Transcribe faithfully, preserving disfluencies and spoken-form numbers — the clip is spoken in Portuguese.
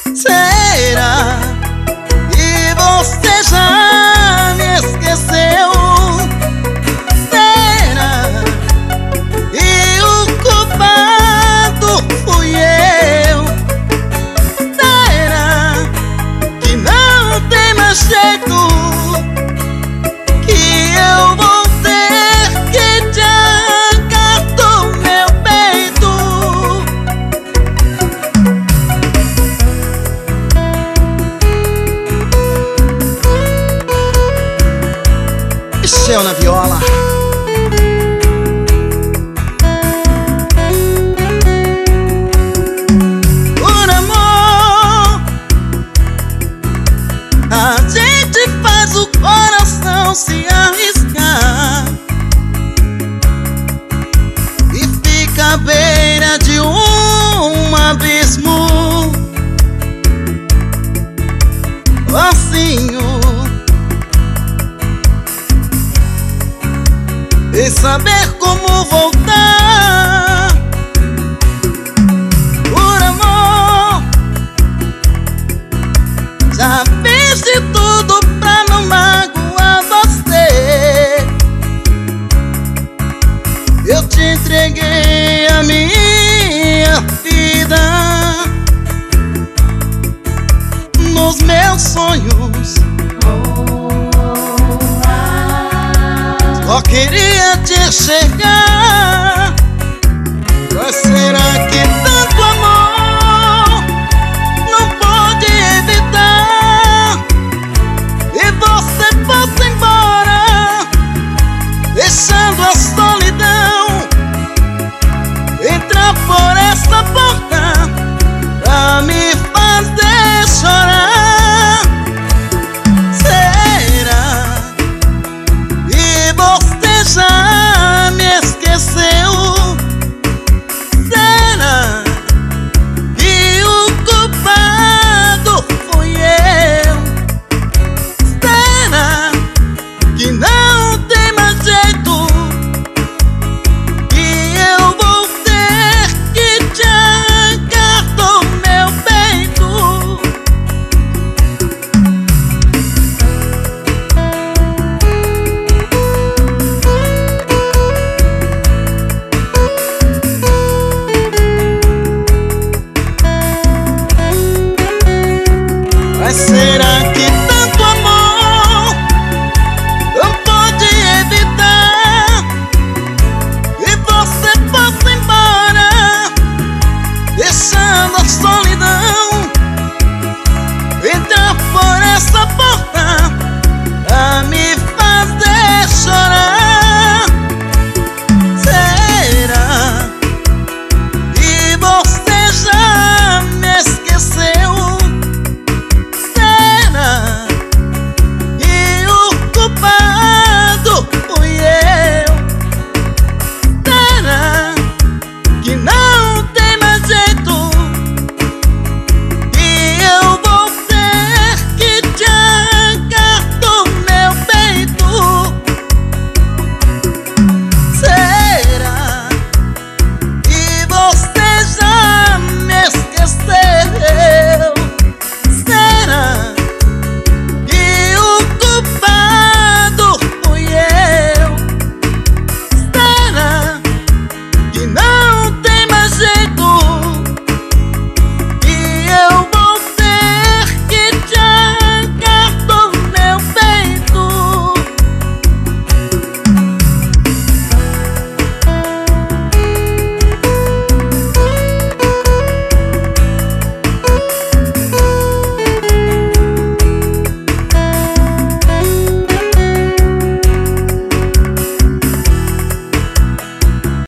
Será que você já me esqueceu? Será que o culpado fui eu? Será que não tem mais jeito, que eu vou ter que te arrancar do meu peito? Michel na viola. Por amor, a gente faz o coração se arriscar e fica à beira de um abismo. Assim, e saber como voltar. Por amor, já fiz de tudo pra não magoar você. Eu te entreguei a minha vida, nos meus sonhos. Só queria te enxergar. Mas será que dá?